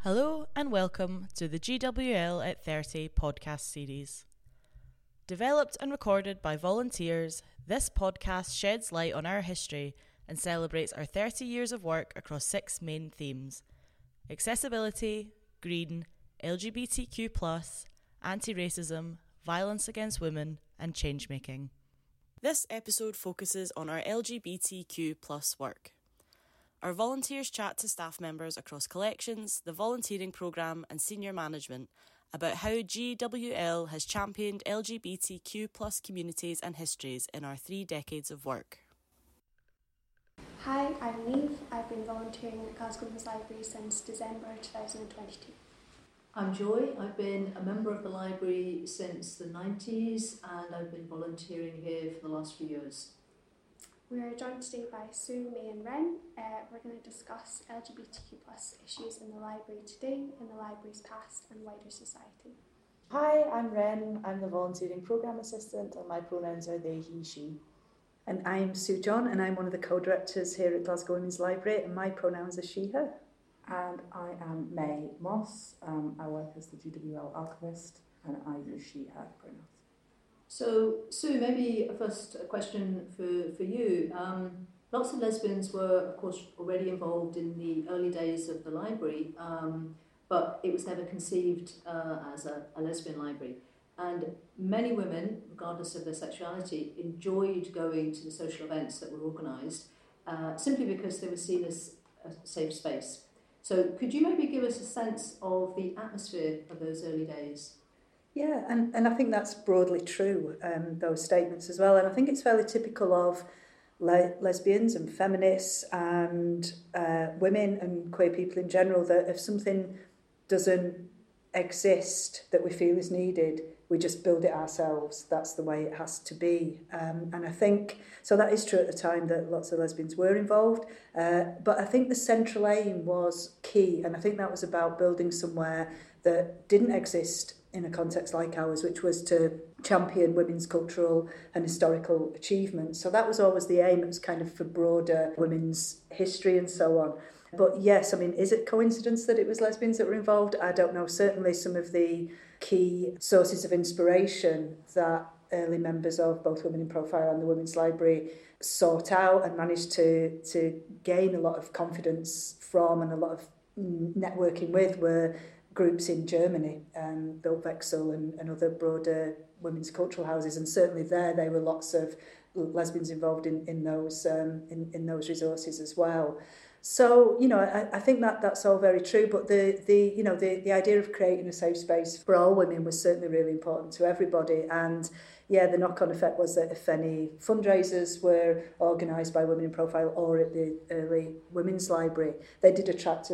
Hello and welcome to the GWL at 30 podcast series. Developed and recorded by volunteers, this podcast sheds light on our history and celebrates our 30 years of work across 6 main themes: accessibility, green, LGBTQ+, anti-racism, violence against women, and change-making. This episode focuses on our LGBTQ+ work. Our volunteers chat to staff members across collections, the volunteering programme and senior management about how GWL has championed LGBTQ+ communities and histories in our 3 decades of work. Hi, I'm Neve. I've been volunteering at Glasgow Women's Library since December 2022. I'm Joy. I've been a member of the library since the 90s and I've been volunteering here for the last few years. We are joined today by Sue, May and Ren. We're going to discuss LGBTQ+ issues in the library today, in the library's past and wider society. Hi, I'm Ren. I'm the volunteering programme assistant and my pronouns are they, he, she. And I'm Sue John and I'm one of the co-directors here at Glasgow Women's Library and my pronouns are she, her. And I am May Moss. I work as the GWL archivist and I use she, her pronouns. So, Sue, maybe a first question for you. Lots of lesbians were, of course, already involved in the early days of the library, but it was never conceived as a lesbian library. And many women, regardless of their sexuality, enjoyed going to the social events that were organised simply because they were seen as a safe space. So could you maybe give us a sense of the atmosphere of those early days? Yeah, and I think that's broadly true, those statements as well. And I think it's fairly typical of lesbians and feminists and women and queer people in general that if something doesn't exist that we feel is needed, we just build it ourselves. That's the way it has to be. And I think, so that is true at the time that lots of lesbians were involved. But I think the central aim was key. And I think that was about building somewhere that didn't exist in a context like ours, which was to champion women's cultural and historical achievements. So that was always the aim. It was kind of for broader women's history and so on. But yes, I mean, is it coincidence that it was lesbians that were involved? I don't know. Certainly some of the key sources of inspiration that early members of both Women in Profile and the Women's Library sought out and managed to gain a lot of confidence from and a lot of networking with were groups in Germany, Bildwechsel and other broader women's cultural houses, and certainly there were lots of lesbians involved in those resources as well. So, you know, I think that's all very true, but the idea of creating a safe space for all women was certainly really important to everybody. And yeah, the knock-on effect was that if any fundraisers were organised by Women in Profile or at the early Women's Library, they did attract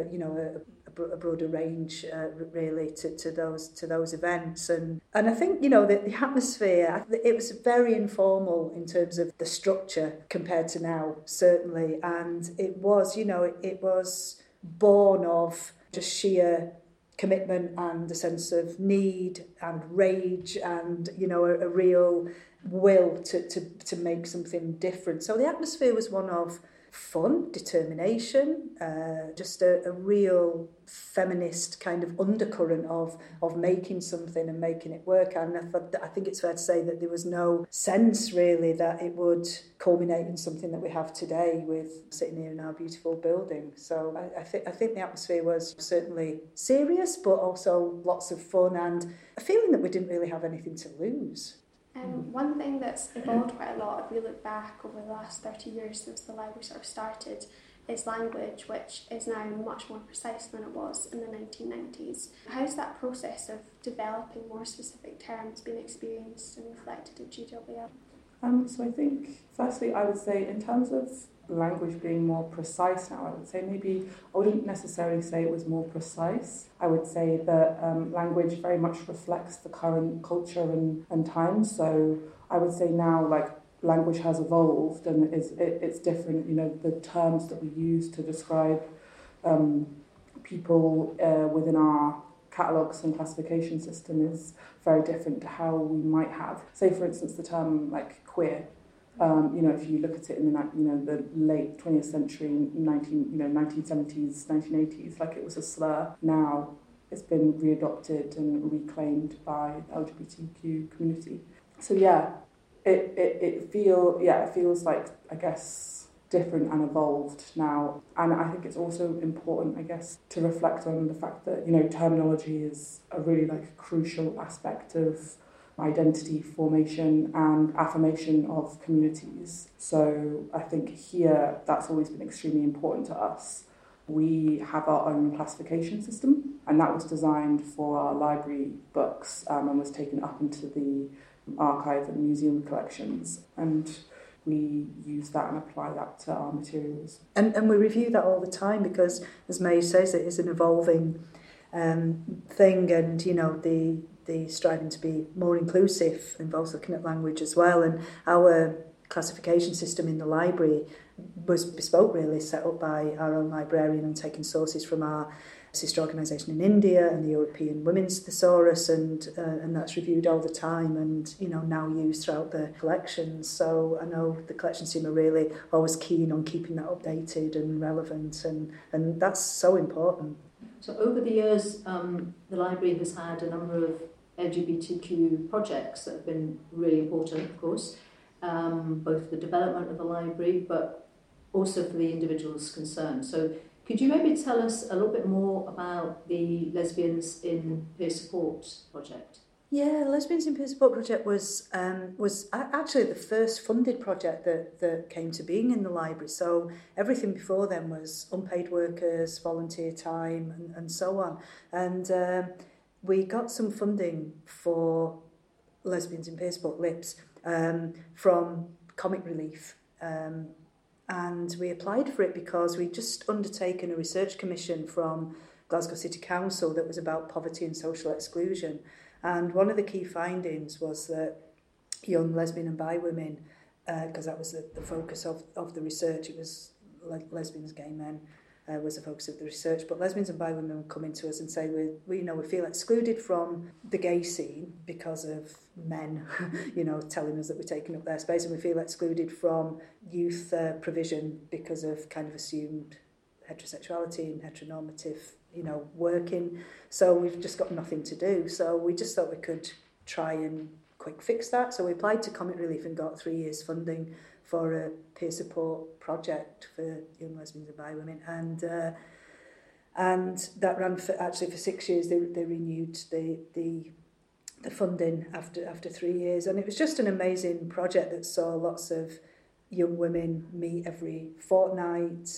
a broader range really to those events. And I think, you know, the atmosphere, it was very informal in terms of the structure compared to now, certainly. And it was, you know, it was born of just sheer commitment and a sense of need and rage and, you know, a real will to make something different. So the atmosphere was one of fun, determination, just a real feminist kind of undercurrent of making something and making it work. And I think it's fair to say that there was no sense really that it would culminate in something that we have today with sitting here in our beautiful building. So I think the atmosphere was certainly serious, but also lots of fun and a feeling that we didn't really have anything to lose. One thing that's evolved quite a lot, if we look back over the last 30 years since the library sort of started, is language, which is now much more precise than it was in the 1990s. How's that process of developing more specific terms been experienced and reflected at GWL? So I think, firstly, I would say in terms of language being more precise now, I would say maybe, I wouldn't necessarily say it was more precise. I would say that language very much reflects the current culture and times. So I would say now, like, language has evolved and it's different. You know, the terms that we use to describe people within our catalogues and classification system is very different to how we might have. Say, for instance, the term like queer. If you look at it in the late 20th century, 1970s, 1980s, like it was a slur. Now it's been readopted and reclaimed by the LGBTQ community. So yeah, it feels like, I guess, different and evolved now. And I think it's also important, I guess, to reflect on the fact that, terminology is a really crucial aspect of identity formation and affirmation of communities. So I think here that's always been extremely important to us. We have our own classification system, and that was designed for our library books and was taken up into the archive and museum collections. And we use that and apply that to our materials. And we review that all the time because, as May says, it is an evolving thing, and, the striving to be more inclusive involves looking at language as well. And our classification system in the library was bespoke, really, set up by our own librarian and taking sources from our sister organisation in India and the European Women's Thesaurus, and that's reviewed all the time and, now used throughout the collections. So I know the collections team are really always keen on keeping that updated and relevant, and that's so important. So over the years, the library has had a number of LGBTQ projects that have been really important, of course, both for the development of the library, but also for the individuals concerned. So could you maybe tell us a little bit more about the Lesbians in Peer Support project? Yeah, Lesbians in Peer Support project was actually the first funded project that came to being in the library. So everything before then was unpaid workers, volunteer time, and so on. And we got some funding for Lesbians in Peer Support, LIPS, from Comic Relief. And we applied for it because we'd just undertaken a research commission from Glasgow City Council that was about poverty and social exclusion. And one of the key findings was that young lesbian and bi women, because that was the focus of the research, it was lesbians, gay men, was the focus of the research, but lesbians and bi women would come into us and say we feel excluded from the gay scene because of men telling us that we're taking up their space, and we feel excluded from youth provision because of kind of assumed heterosexuality and heteronormative working. So we've just got nothing to do, so we just thought we could try and quick fix that. So we applied to Comic Relief and got 3 years funding for a peer support project for young lesbians and bi women, and that ran for 6 years. They renewed the funding after 3 years, and it was just an amazing project that saw lots of young women meet every fortnight.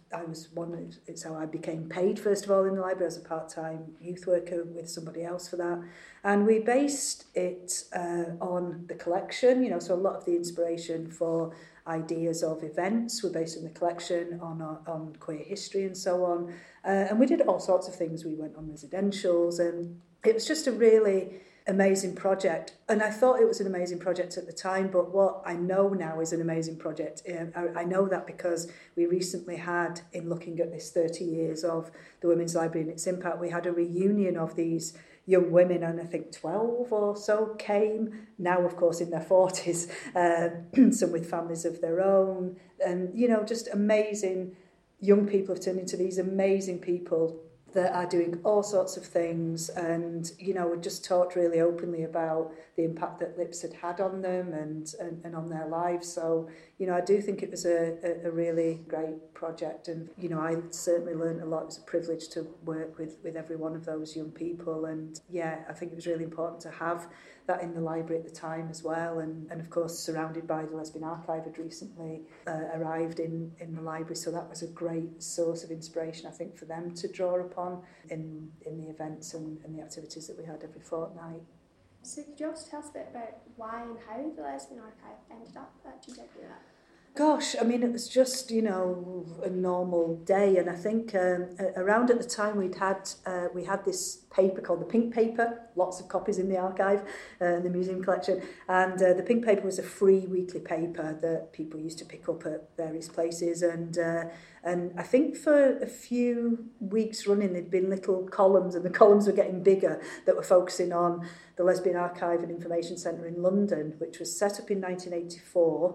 It's how I became paid, first of all, in the library as a part-time youth worker with somebody else for that. And we based it on the collection, so a lot of the inspiration for ideas of events were based on the collection, on queer history and so on. And we did all sorts of things. We went on residentials, and it was just a really amazing project. And I thought it was an amazing project at the time, but what I know now is an amazing project. I know that because we recently had, in looking at this 30 years of the Women's Library and its impact, we had a reunion of these young women, and I think 12 or so came, now of course in their 40s, some with families of their own, and just amazing young people have turned into these amazing people that are doing all sorts of things, and we just talked really openly about the impact that LIPS had on them and on their lives. So I do think it was a really great project, and I certainly learned a lot. It was a privilege to work with every one of those young people, and I think it was really important to have that in the library at the time as well, and of course surrounded by the Lesbian Archive had recently arrived in the library, so that was a great source of inspiration, I think, for them to draw upon in the events and the activities that we had every fortnight. So could you also tell us a bit about why and how the Lesbian Archive ended up at GWL? Gosh, I mean, it was just, a normal day, and I think around at the time we had this paper called the Pink Paper, lots of copies in the archive, in the museum collection, and the Pink Paper was a free weekly paper that people used to pick up at various places, and I think for a few weeks running there'd been little columns, and the columns were getting bigger, that were focusing on the Lesbian Archive and Information Centre in London, which was set up in 1984,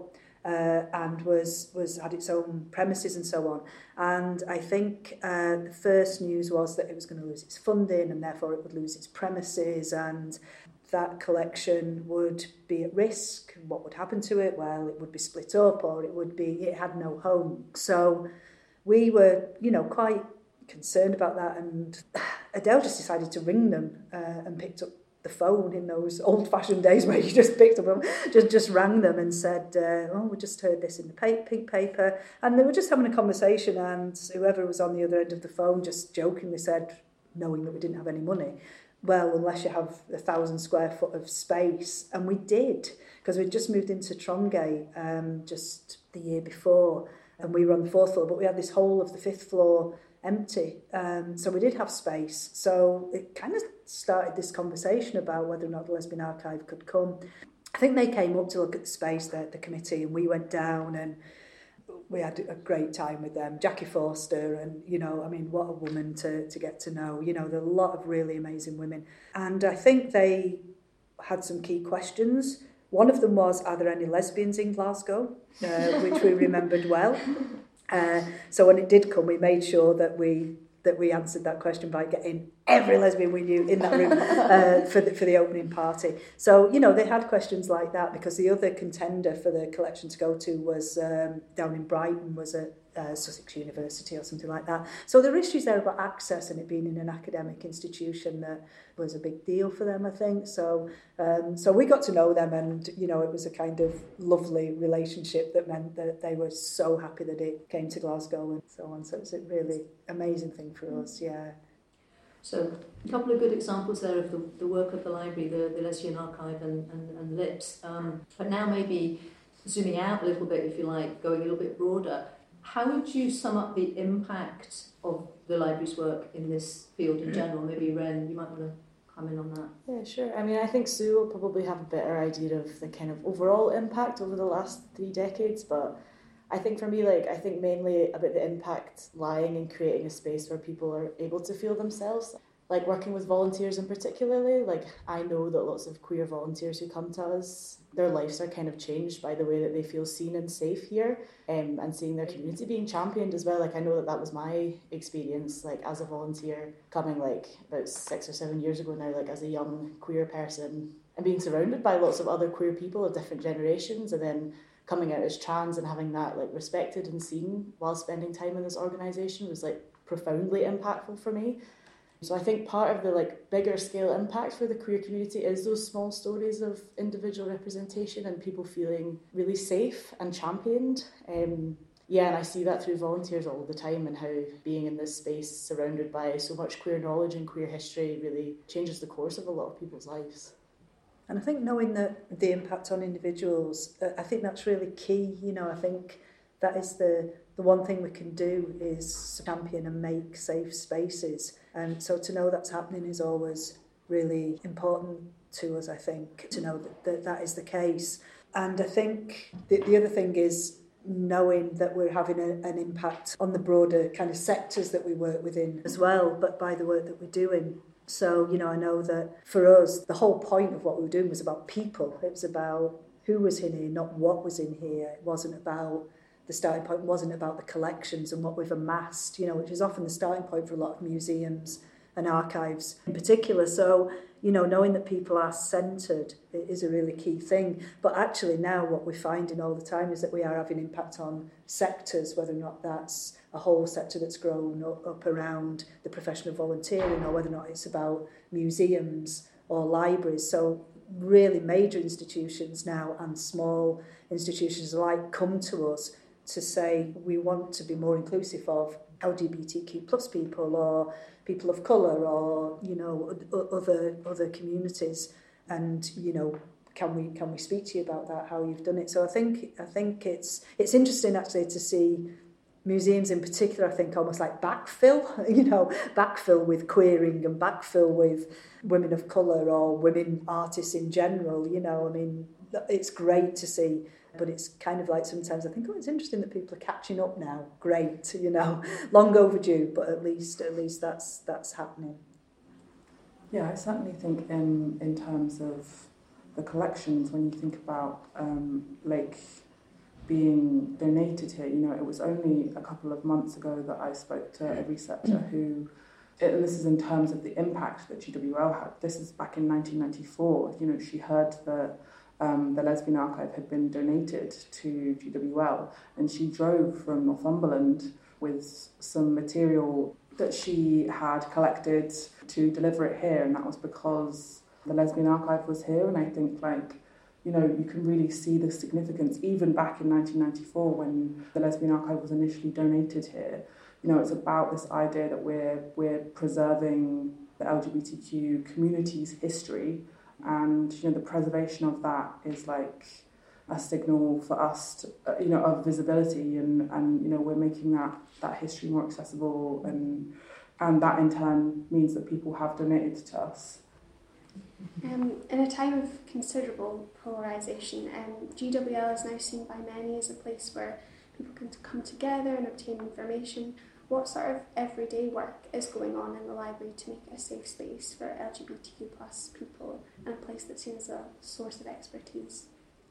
and was had its own premises and so on. And I think the first news was that it was going to lose its funding and therefore it would lose its premises, and that collection would be at risk. What would happen to it? Well, it would be split up, or it had no home. So we were, quite concerned about that, and Adele just decided to ring them and picked up the phone in those old-fashioned days where you just picked up, just rang them and said, we just heard this in the pink paper. And they were just having a conversation, and whoever was on the other end of the phone just jokingly said, knowing that we didn't have any money, well, unless you have 1,000 square foot of space. And we did, because we'd just moved into Trongate just the year before, and we were on the 4th floor, but we had this whole of the 5th floor empty. So we did have space. So it kind of started this conversation about whether or not the Lesbian Archive could come. I think they came up to look at the space, the committee, and we went down and we had a great time with them. Jackie Forster, and, what a woman to get to know. There are a lot of really amazing women. And I think they had some key questions. One of them was, are there any lesbians in Glasgow? Which we remembered well. So when it did come, we made sure that we answered that question by getting every lesbian we knew in that room for the opening party. So, they had questions like that, because the other contender for the collection to go to was down in Brighton, was at Sussex University or something like that. So there are issues there about access and it being in an academic institution that was a big deal for them, I think. So we got to know them, and, it was a kind of lovely relationship that meant that they were so happy that it came to Glasgow and so on. So it's a really amazing thing for us, yeah. So a couple of good examples there of the work of the library, the Lesbian Archive and LIPS. But now maybe zooming out a little bit, if you like, going a little bit broader, how would you sum up the impact of the library's work in this field in general? Maybe Ren, you might want to comment on that. Yeah, sure. I think Sue will probably have a better idea of the kind of overall impact over the last 3 decades, but I think for me, I think mainly about the impact lying in creating a space where people are able to feel themselves. Like working with volunteers in particularly, I know that lots of queer volunteers who come to us, their lives are kind of changed by the way that they feel seen and safe here, and seeing their community being championed as well. I know that was my experience, as a volunteer coming about 6 or 7 years ago now, as a young queer person, and being surrounded by lots of other queer people of different generations, and then coming out as trans and having that respected and seen while spending time in this organisation was profoundly impactful for me. So I think part of the bigger scale impact for the queer community is those small stories of individual representation and people feeling really safe and championed. And I see that through volunteers all the time, and how being in this space surrounded by so much queer knowledge and queer history really changes the course of a lot of people's lives. And I think knowing that the impact on individuals, I think that's really key. I think that is the one thing we can do is champion and make safe spaces. And so to know that's happening is always really important to us, I think, to know that is the case. And I think the other thing is knowing that we're having an impact on the broader kind of sectors that we work within as well, but by the work that we're doing. So, I know that for us, the whole point of what we were doing was about people. It was about who was in here, not what was in here. It wasn't about, the starting point wasn't about the collections and what we've amassed, which is often the starting point for a lot of museums and archives in particular. So, knowing that people are centred is a really key thing. But actually now what we're finding all the time is that we are having impact on sectors, whether or not that's a whole sector that's grown up around the profession of volunteering, or whether or not it's about museums or libraries. So really major institutions now and small institutions alike come to us to say we want to be more inclusive of LGBTQ plus people, or people of colour, or other communities, and can we speak to you about that, how you've done it. So I think it's interesting actually to see museums in particular, I think almost backfill with queering and backfill with women of colour or women artists in general. It's great to see. But it's kind of sometimes I think, it's interesting that people are catching up now. Great, long overdue, but at least that's happening. Yeah, I certainly think in terms of the collections, when you think about Lake being donated here. You know, it was only a couple of months ago that I spoke to a researcher who, and this is in terms of the impact that GWL had. This is back in 1994. You know, she heard that the Lesbian Archive had been donated to GWL, and she drove from Northumberland with some material that she had collected to deliver it here, and that was because the Lesbian Archive was here. And I think, like, you know, you can really see the significance even back in 1994 when the Lesbian Archive was initially donated here. You know, it's about this idea that we're preserving the LGBTQ community's history, and, you know, the preservation of that is like a signal for us to, you know, of visibility, and you know, we're making that history more accessible, and that in turn means that people have donated to us. In a time of considerable polarisation, GWL is now seen by many as a place where people can come together and obtain information. What sort of everyday work is going on in the library to make it a safe space for LGBTQ+ people, and a place that's seen as a source of expertise?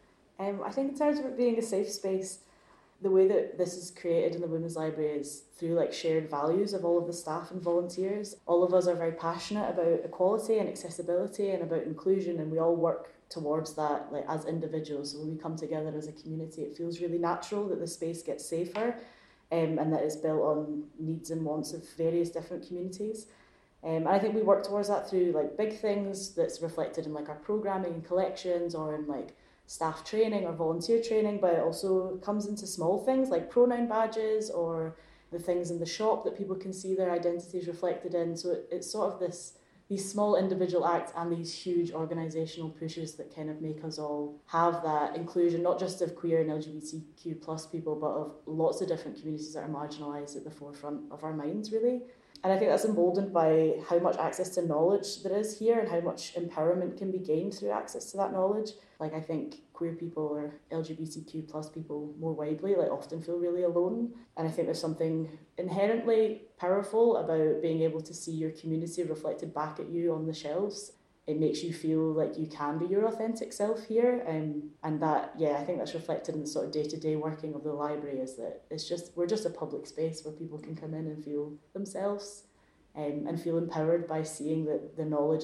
I think in terms of it being a safe space, the way that this is created in the Women's Library is through like shared values of all of the staff and volunteers. All of us are very passionate about equality and accessibility and about inclusion, and we all work towards that like as individuals. So when we come together as a community, it feels really natural that the space gets safer, and that it's built on needs and wants of various different communities. And I think we work towards that through like big things that's reflected in like our programming and collections, or in like staff training or volunteer training, but it also comes into small things like pronoun badges or the things in the shop that people can see their identities reflected in. So it's sort of these small individual acts and these huge organisational pushes that kind of make us all have that inclusion, not just of queer and LGBTQ plus people, but of lots of different communities that are marginalised at the forefront of our minds, really. And I think that's emboldened by how much access to knowledge there is here and how much empowerment can be gained through access to that knowledge. Like, I think queer people or LGBTQ plus people more widely like often feel really alone. And I think there's something inherently powerful about being able to see your community reflected back at you on the shelves. It makes you feel like you can be your authentic self here, and that, yeah, I think that's reflected in the sort of day-to-day working of the library, is that we're just a public space where people can come in and feel themselves, and feel empowered by seeing that the knowledge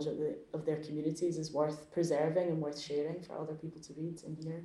of their communities is worth preserving and worth sharing for other people to read and hear.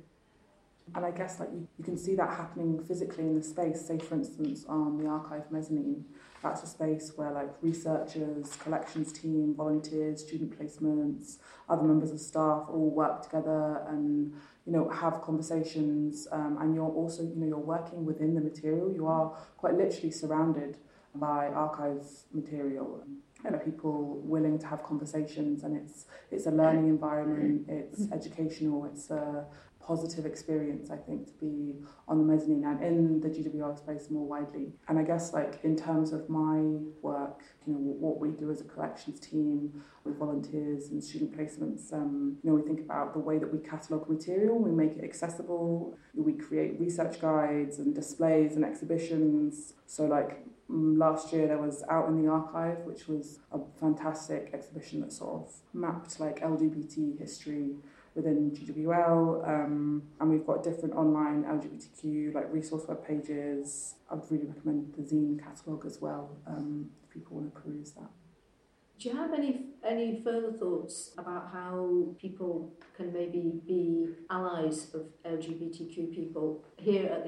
And I guess like you can see that happening physically in the space. Say, for instance, on the archive mezzanine, that's a space where like researchers, collections team, volunteers, student placements, other members of staff all work together and, you know, have conversations. And you're also, you know, you're working within the material. You are quite literally surrounded by archive material. You know, people willing to have conversations, and it's a learning environment. It's educational. It's a positive experience, I think, to be on the mezzanine and in the GWL space more widely. And I guess, like, in terms of my work, you know, what we do as a collections team with volunteers and student placements, you know, we think about the way that we catalogue material, we make it accessible, we create research guides and displays and exhibitions. So, like, last year there was Out in the Archive, which was a fantastic exhibition that sort of mapped, like, LGBT history within GWL, and we've got different online LGBTQ like resource web pages. I'd really recommend the zine catalogue as well, if people want to peruse that. Do you have any further thoughts about how people can maybe be allies of LGBTQ people here at the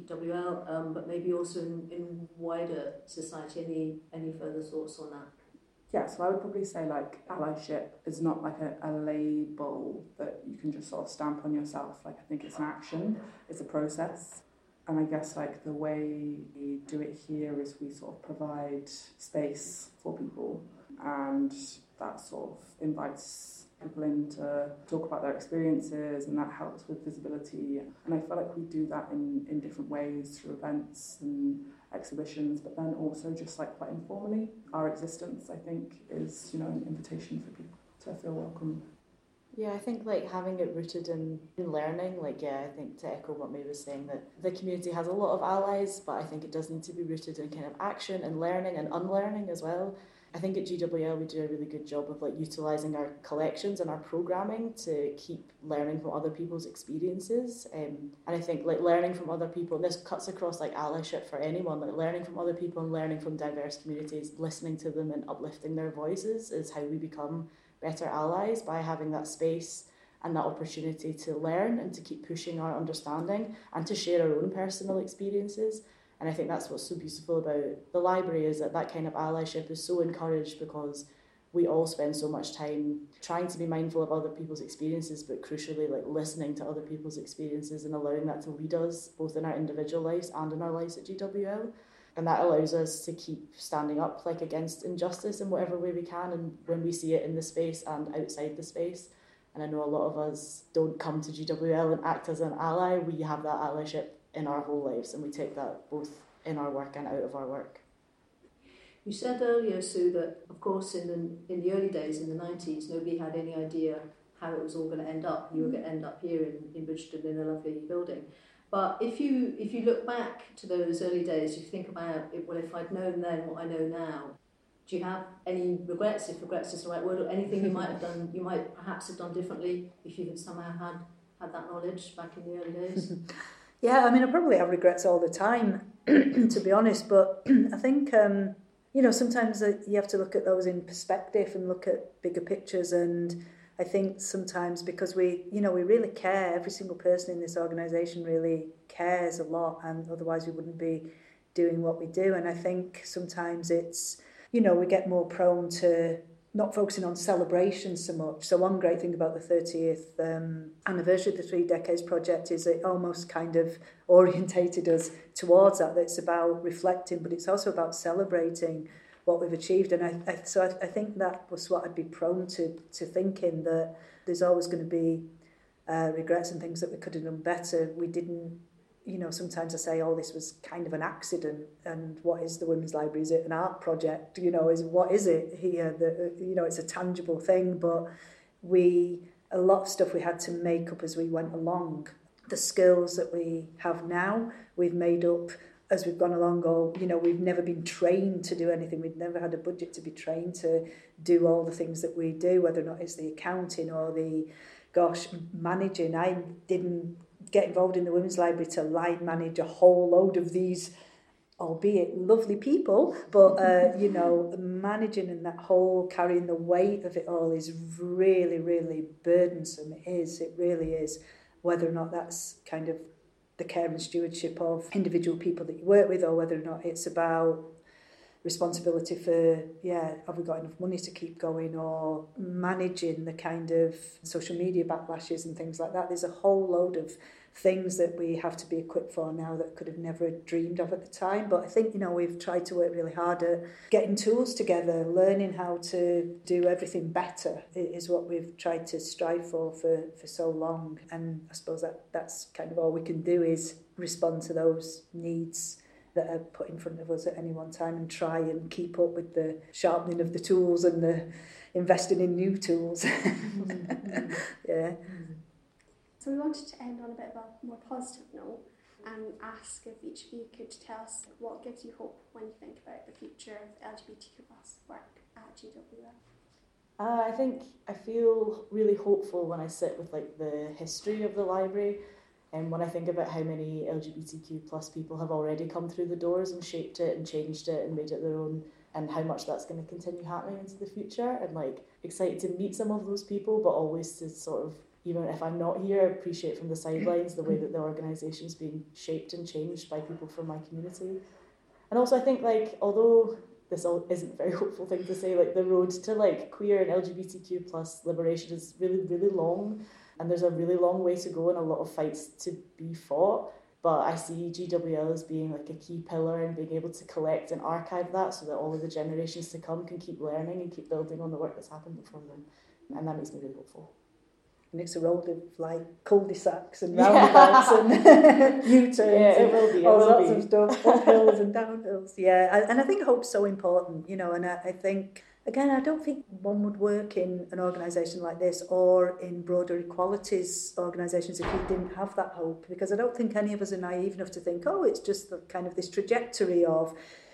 GWL, but maybe also in wider society? Any further thoughts on that? Yeah, so I would probably say like allyship is not like a label that you can just sort of stamp on yourself. Like, I think it's an action, it's a process. And I guess like the way we do it here is we sort of provide space for people, and that sort of invites people in to talk about their experiences, and that helps with visibility. And I feel like we do that in different ways through events and exhibitions, but then also just like quite informally. Our existence, I think, is, you know, an invitation for people to feel welcome. Yeah, I think like having it rooted in learning, like, yeah, I think to echo what May was saying, that the community has a lot of allies, but I think it does need to be rooted in kind of action and learning and unlearning as well. I think at GWL we do a really good job of like utilising our collections and our programming to keep learning from other people's experiences. And I think like learning from other people, and this cuts across like allyship for anyone, like learning from other people and learning from diverse communities, listening to them and uplifting their voices is how we become better allies, by having that space and that opportunity to learn and to keep pushing our understanding and to share our own personal experiences. And I think that's what's so beautiful about the library, is that that kind of allyship is so encouraged, because we all spend so much time trying to be mindful of other people's experiences, but crucially like listening to other people's experiences and allowing that to lead us both in our individual lives and in our lives at GWL. And that allows us to keep standing up like against injustice in whatever way we can, and when we see it in the space and outside the space. And I know a lot of us don't come to GWL and act as an ally. We have that allyship in our whole lives, and we take that both in our work and out of our work. You said earlier, Sue, that of course in the early days, in the 90s, nobody had any idea how it was all going to end up. You were going to end up here in Bridgeton in a lovely building. But if you look back to those early days, you think about it, well, if I'd known then what I know now, do you have any regrets, if regrets is the right word, or anything you might have done, you might perhaps have done differently if you had somehow had that knowledge back in the early days? Yeah, I mean, I probably have regrets all the time, to be honest, but I think, sometimes you have to look at those in perspective and look at bigger pictures. And I think sometimes because we really care, every single person in this organisation really cares a lot, and otherwise we wouldn't be doing what we do. And I think sometimes it's, we get more prone to not focusing on celebrations so much. So one great thing about the 30th anniversary of the 3 Decades Project is it almost kind of orientated us towards that it's about reflecting, but it's also about celebrating what we've achieved. And I think that was what I'd be prone to thinking, that there's always going to be regrets and things that we could have done better. We didn't, sometimes I say, this was kind of an accident, and what is the Women's Library? Is it an art project? What is it here? It's a tangible thing, but a lot of stuff we had to make up as we went along. The skills that we have now, we've made up as we've gone along, or, we've never been trained to do anything. We've never had a budget to be trained to do all the things that we do, whether or not it's the accounting or the, managing. I didn't get involved in the Women's Library to line manage a whole load of these, albeit lovely people, but, managing and that whole carrying the weight of it all is really, really burdensome. It really is, whether or not that's kind of the care and stewardship of individual people that you work with, or whether or not it's about responsibility for, have we got enough money to keep going, or managing the kind of social media backlashes and things like that. There's a whole load of things that we have to be equipped for now that could have never dreamed of at the time. But I think, we've tried to work really hard at getting tools together, learning how to do everything better is what we've tried to strive for so long. And I suppose that's kind of all we can do, is respond to those needs that are put in front of us at any one time, and try and keep up with the sharpening of the tools and the investing in new tools. Yeah. So we wanted to end on a bit of a more positive note and ask if each of you could tell us what gives you hope when you think about the future of LGBTQ+ work at GWL. I feel really hopeful when I sit with like the history of the library, and when I think about how many LGBTQ+ people have already come through the doors and shaped it and changed it and made it their own, and how much that's going to continue happening into the future, and like excited to meet some of those people, but always to sort of, even if I'm not here, appreciate from the sidelines the way that the organisation's being shaped and changed by people from my community. And also I think, like, although this isn't a very hopeful thing to say, like the road to like queer and LGBTQ+ liberation is really, really long, and there's a really long way to go and a lot of fights to be fought. But I see GWL as being like a key pillar and being able to collect and archive that so that all of the generations to come can keep learning and keep building on the work that's happened before them. And that makes me really hopeful. And it's a road of like cul-de-sacs and roundabouts and U-turns and all sorts of stuff, uphills and downhills. Yeah, and I think hope's so important, and I think, again, I don't think one would work in an organisation like this or in broader equalities organisations if we didn't have that hope, because I don't think any of us are naive enough to think, it's just the kind of this trajectory of,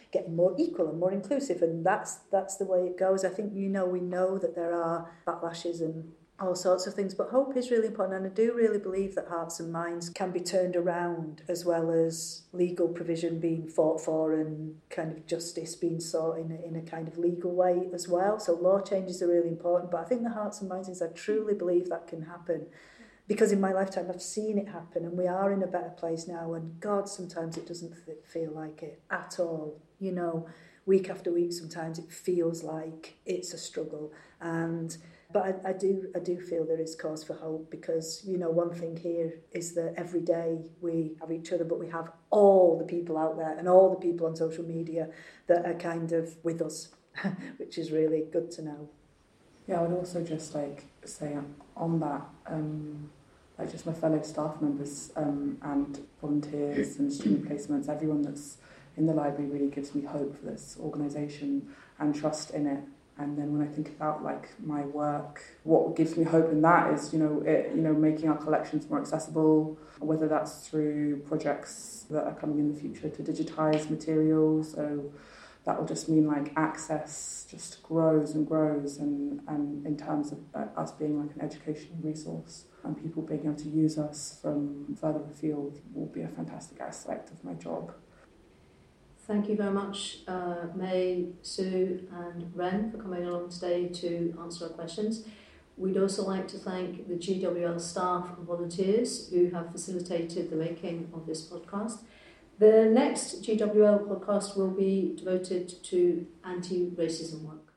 getting more equal and more inclusive, and that's the way it goes. I think, we know that there are backlashes and all sorts of things, but hope is really important, and I do really believe that hearts and minds can be turned around, as well as legal provision being fought for and kind of justice being sought in a kind of legal way as well. So law changes are really important, but I think the hearts and minds, I truly believe that can happen, because in my lifetime I've seen it happen, and we are in a better place now, and God, sometimes it doesn't feel like it at all. Week after week sometimes it feels like it's a struggle, but I do feel there is cause for hope, because one thing here is that every day we have each other, but we have all the people out there and all the people on social media that are kind of with us, which is really good to know. Yeah, I would also just say on that, just my fellow staff members and volunteers and student placements, everyone that's in the library really gives me hope for this organisation and trust in it. And then when I think about my work, what gives me hope in that is making our collections more accessible, whether that's through projects that are coming in the future to digitise materials. So that will just mean access just grows and grows, and in terms of us being an educational resource and people being able to use us from further afield will be a fantastic aspect of my job. Thank you very much, May, Sue and Ren, for coming along today to answer our questions. We'd also like to thank the GWL staff and volunteers who have facilitated the making of this podcast. The next GWL podcast will be devoted to anti-racism work.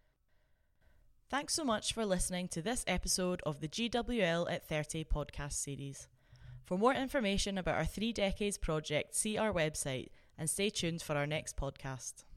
Thanks so much for listening to this episode of the GWL at 30 podcast series. For more information about our 3 Decades project, see our website, and stay tuned for our next podcast.